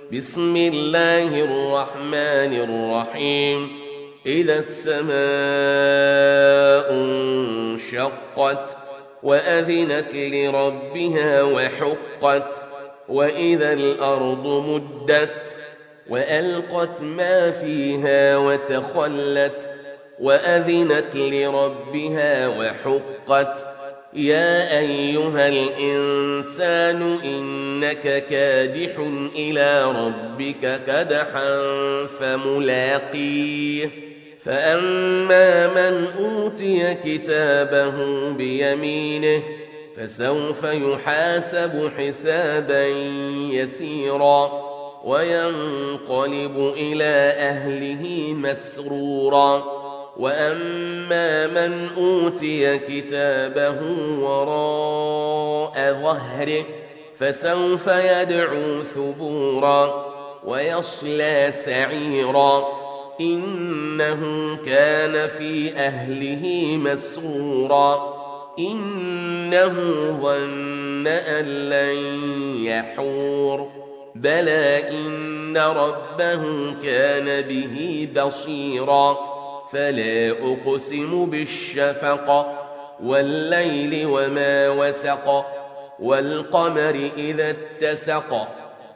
بسم الله الرحمن الرحيم إذا السماء انشقت وأذنت لربها وحقت وإذا الأرض مدت وألقت ما فيها وتخلت وأذنت لربها وحقت يا أيها الإنسان إنك كادح إلى ربك كدحا فملاقيه فأما من أوتي كتابه بيمينه فسوف يحاسب حسابا يسيرا وينقلب إلى أهله مسرورا وأما من أوتي كتابه وراء ظهره فسوف يدعو ثبورا ويصلى سعيرا إنه كان في أهله مسرورا إنه ظن أن لن يحور بلى إن ربه كان به بصيرا فلا أقسم بالشفق والليل وما وسق والقمر إذا اتسق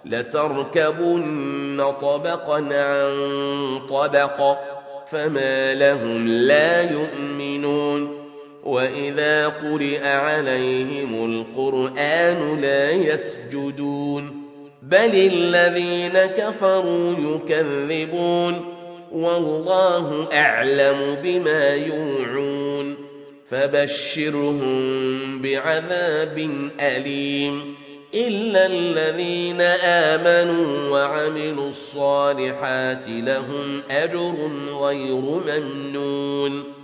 لتركبن طبقا عن طبق فما لهم لا يؤمنون وإذا قرئ عليهم القرآن لا يسجدون بل الذين كفروا يكذبون والله أعلم بما يوعون فبشرهم بعذاب أليم إلا الذين آمنوا وعملوا الصالحات لهم أجر غير ممنون